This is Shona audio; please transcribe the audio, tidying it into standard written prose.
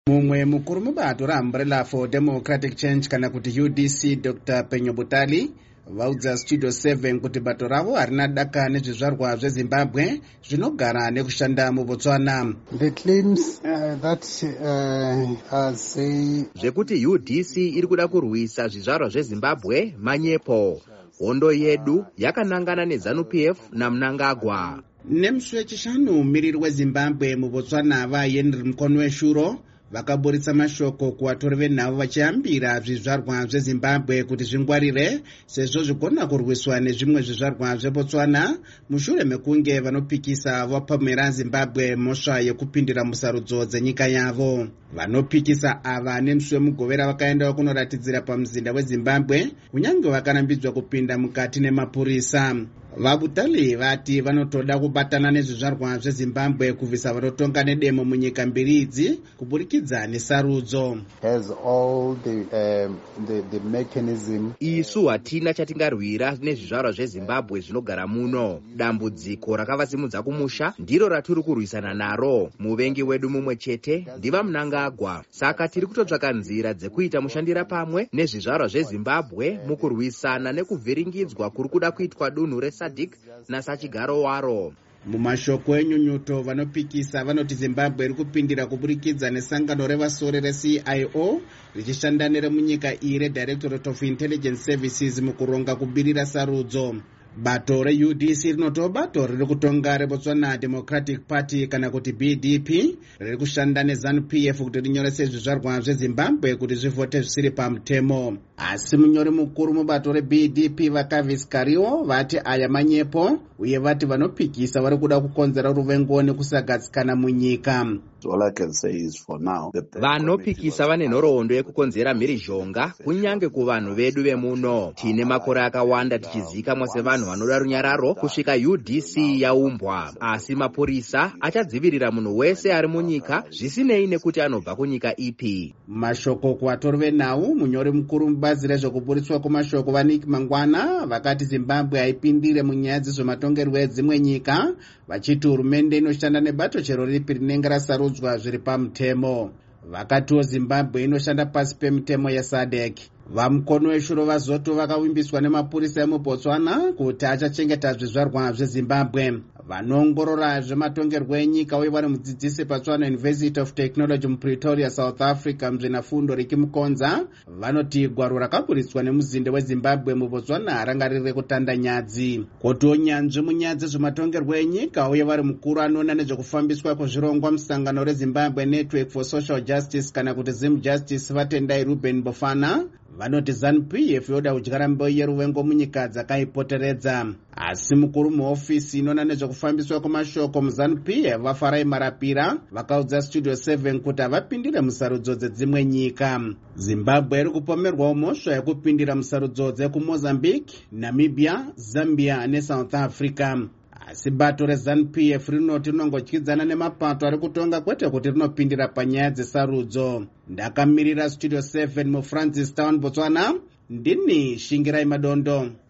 Mumwe mukuru mubato raUmbrella for Democratic Change kana kuti UDC Dr. Penyo Butali vaudza Studio 7 kuti bato ravo harina daka nezvizvarwa zveZimbabwe zvinogara nekushanda muBotswana. The claims that say zvekuti UDC iri kuda kurwisa zvizvarwa zveZimbabwe manyepo. Hondo yedu yakanangana neZANU-PF naMnangagwa. Nemusi wechishanu mumiriri weZimbabwe muBotswana vaHenry Mkonweshuro vakaburitsa mashoko kuvatori venhavo vachiyambira zvizvarwa zveZimbabwe kuti zvingwarire sezvo zvigona kurwiswa nezvimwe zvizvarwa zveBotswana mushure mekunge vanopikisa vapomera Zimbabwe mhosva yekupindira musarudzo dzenyika yavo. Vanopikisa ava nemusi wemugovera vakaendawo kunoratidzira pamuzinda weZimbabwe kunyange vakarambidzwa kupinda mukati nemapurisa. VaButali vati vanotoda kubatana nezvizvarwa zveZimbabwe kubvisa vanotonga nedemo munyika mbiri idzi kuburikidza nesarudzo. has all the mechanism. Isu hatina chatingarwira nezvizvarwa zveZimbabwe zvinogara muno. Dambudziko rakavasimudza kumusha ndiro ratiri kurwisana naro. Muvengi wedu mumwe chete ndiva Mnangagwa. Saka tiri kutotsvaka nzira dzekuita mushandira pamwe nezvizvarwa zveZimbabwe mukurwisana nekuvhiringidzwa kuri kuda kuitwa dunhu reSADC nasachigaro waro. Mumashoko enyunyuto vanopikisa vanoti Zimbabwe iri kupindira kuburikidza nesangano revasori reCIO richishanda neremunyika iyi reDirectorate of Intelligence Services mukuronga kubirira sarudzo. Bato reUDC rinoto bato riri kutonga reBotswana Democratic Party kana kuti BDP riri kushanda neZANU-PF kuti rinyorese zvizvarwa zveZimbabwe kuti zvivhote zvisiri pamutemo. Asi munyori mukuru mubato reBDP vakavis Kariwo vati aya manyepo uye vati vanopikisa vari kuda kukonzera ruvengo nekusagadzikana munyika. All I can say is for now, vanopikisa vane nhoroondo yekukonzera mhirizhonga kunyange kuvanhu vedu vemuno. Tine makore akawanda tichizikamwa sevanhu vanoda runyararo kusvika UDC yaumbwa, asi mapurisa achadzivirira munhu wese ari munyika zvisinei nekuti anobva kunyika ipi. Mashoko kuvatori venhau munyori mukuru mubazi rezvekuburitswa kwemashoko vaNick Mangwana vakati Zimbabwe haipindire munyaya dzezvematongerwo edzimwe nyika vachiti hurumende inoshanda nebato chero ripi rinenge rasarudzwa zviri pamutemo. Vakatiwo Zimbabwe inoshanda pasi pemitemo yeSADC. VaMkonweshuro vazoto vakavimbiswa nemapurisa emuBotswana kuti achachengeta zvizvarwa zveZimbabwe. Vanoongorora zvematongerwo enyika uye vari mudzidzisi paTswana University of Technology muPretoria, South Africa, muzvinafundo Riki Mukonza vanoti gwaro rakaburitswa nemuzinde weZimbabwe muBotswana ranga riri kutanda nyadzi. Kotiwo nyanzvi munyaya dzezvematongerwo enyika uye vari mukuru anoona nezvekufambiswa kwezvirongwa musangano reZimbabwe Network for Social Justice kana kuti ZimJustice vatendai Ruben Bofana vanoti ZANU-PF yoda kudyara mbeu yeruvengo munyika dzakaipoteredza. Asi mukuru muhofisi inoona nezvekufambiswa kwemashoko muZANU-PF vaFarai Marapira vakaudza Studio 7 kuti havapindire musarudzo dzedzimwe nyika. Zimbabwe iri kupomerwawo mhosva yekupindira musarudzo dzekuMozambique, Namibia, Zambia neSouth Africa. Asi bato reZANU-PF rinoti rinongotyidzana nemapato ari kutonga kwete kuti rinopindira panyaya dzesarudzo. Ndakamirira Studio 7 muFrancistown, Botswana, ndini Shingirai Madondo.